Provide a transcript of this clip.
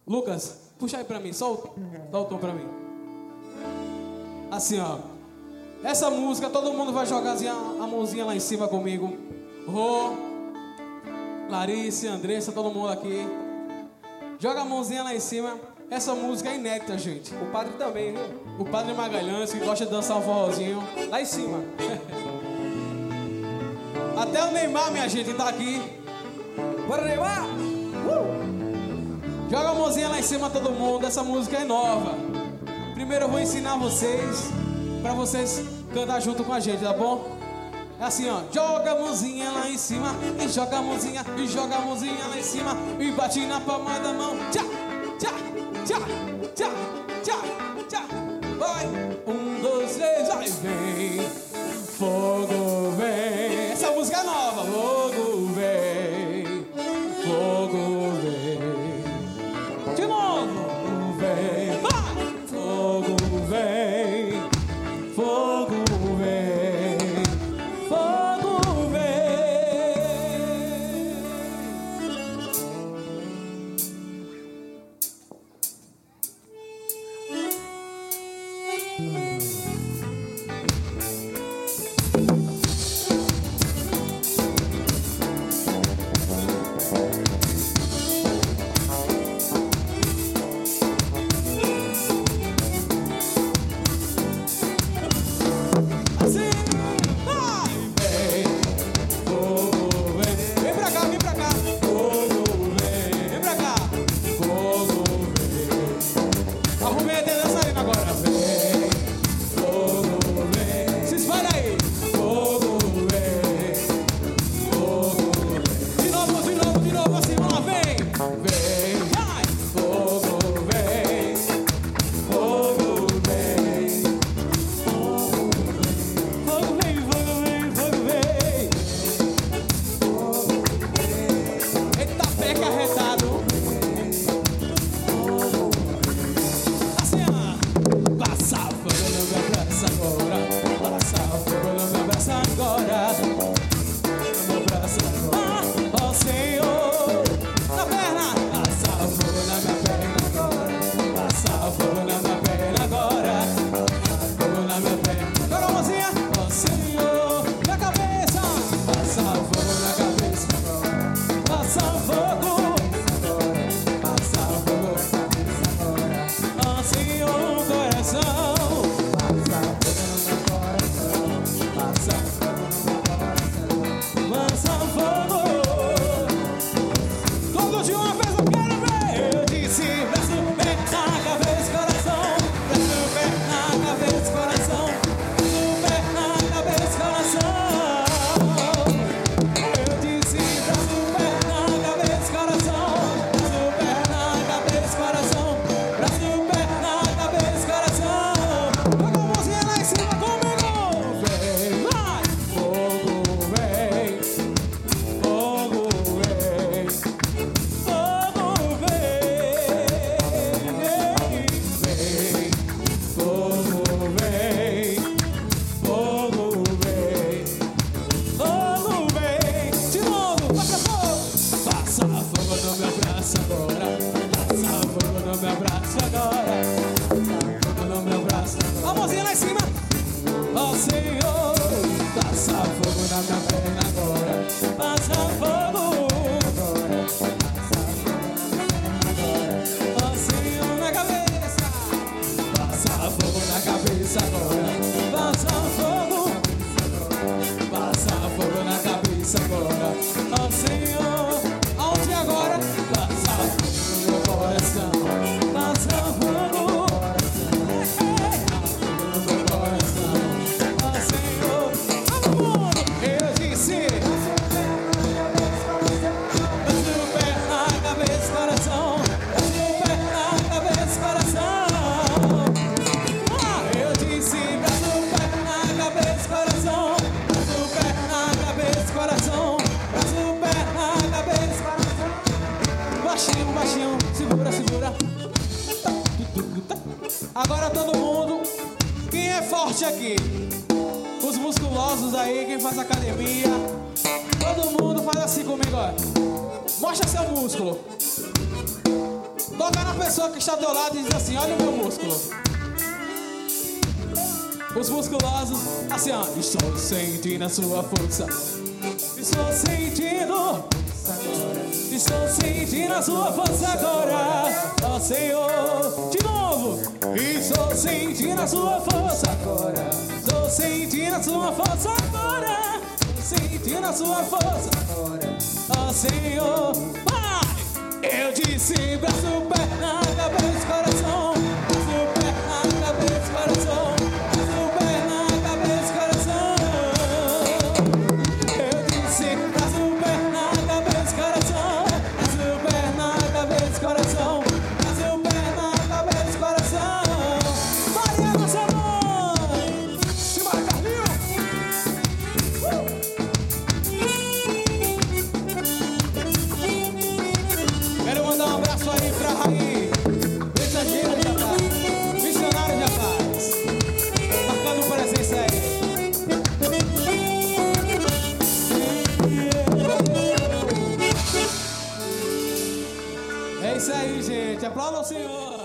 Lucas, puxa aí pra mim, solta o tom pra mim. Assim, ó. Essa música, todo mundo vai jogar assim, a mãozinha lá em cima comigo. Rô, Clarice, Andressa, todo mundo aqui. Joga a mãozinha lá em cima. Essa música é inédita, gente. O padre também, viu? O Padre Magalhães, que gosta de dançar um forrozinho. Lá em cima. Até o Neymar, minha gente, tá aqui. Bora, Neymar! Joga a mãozinha lá em cima, todo mundo. Essa música é nova. Primeiro eu vou ensinar vocês, pra vocês cantar junto com a gente, tá bom? É assim, ó. Joga a mãozinha lá em cima, e joga a mãozinha, e joga a mãozinha lá em cima, e bate na palma da mão. Tchá, tchá, tchá, tchá, tchá, tchá. Vai. 1, 2, 3, vai, vem. Fogo vem. Essa música é nova. Fogo vem. Fogo vem. De novo. Vem. Vai. Fogo vem. Fogo vem. Fogo vem. Assim, vai, vem, fogo vem. Vem pra cá, vem pra cá. Fogo vem, vem pra cá. Fogo vem. Arrumei a dançarina agora. Vem, fogo vem. Se espalha aí. Fogo vem, fogo vem. De novo, assim, vamos lá, vem. Vem, vai. Fogo vem, fogo vem. Fogo vem, fogo vem, fogo vem. Eita, pé carregado. Assim, ó. Passa fogo no meu braço agora. Passa fogo no meu braço agora. No meu braço agora. Ó Senhor, na perna. Passa fogo na minha perna agora. Passa fogo na minha perna agora. Fogo na minha perna. Joga a mãozinha. Ó Senhor, na cabeça. Passa fogo na cabeça agora. Passa fogo. Passa fogo na cabeça agora. Ó Senhor, coração. Passa fogo no meu coração. Passa fogo no meu coração. Lança fogo. Todos de uma vez eu quero ver. Eu disse, braço, perna, cabeça, coração. Braço, perna, cabeça, coração. Braço, perna, cabeça, coração. Eu disse, braço, perna, cabeça, coração. Braço, perna, cabeça, coração. Braço, perna, cabeça, coração. Joga a mãozinha lá em cima comigo. Vem, vai. Fogo vem. Fogo vem. Fogo vem, fogo vem, fogo vem, fogo vem, de novo, passa fogo. Passa fogo no meu braço agora. Passa fogo no meu braço agora. Passa fogo no meu braço agora. A mãozinha lá em cima. Ó Senhor, passa fogo na minha perna agora. Passa fogo. Ó Senhor, na cabeça. Passa fogo na cabeça agora. Passa fogo. Passa fogo na cabeça agora. Ó Senhor, aonde agora? Passa fogo no meu coração. Passa fogo. No meu coração. Ó Senhor, todo mundo. Eu disse. Braço, perna, cabeça, coração. Braço, perna, cabeça, coração. Eu disse, braço, perna, cabeça, coração. Braço, perna, cabeça, coração. Braço, perna, cabeça, coração. Baixinho, baixinho, segura, segura. Agora todo mundo. Quem é forte aqui? Os musculosos aí, quem faz academia. Todo mundo faz assim comigo, ó. Mostra seu músculo. Toca na pessoa que está ao teu lado e diz assim: olha o meu músculo. Os musculosos, assim ó. Estou sentindo a sua força. Estou sentindo. Estou sentindo a sua força agora, ó Senhor. De novo. Estou sentindo a sua força agora. Estou sentindo a sua força agora. Estou sentindo a sua força agora, ó Senhor. Vai! Eu disse braço, perna, cabeça, coração. Braço, perna, cabeça, coração. Braço, perna, cabeça, coração. Eu disse braço, perna, cabeça, coração. Braço, perna, cabeça, coração. Braço, perna, cabeça, coração. Mariana, sua mãe. Simbora, Carlinhos. Quero mandar um abraço aí pra Raí, mensageira de paz, missionário de paz, marcando presença aí. É isso aí, gente. Aplauda o Senhor.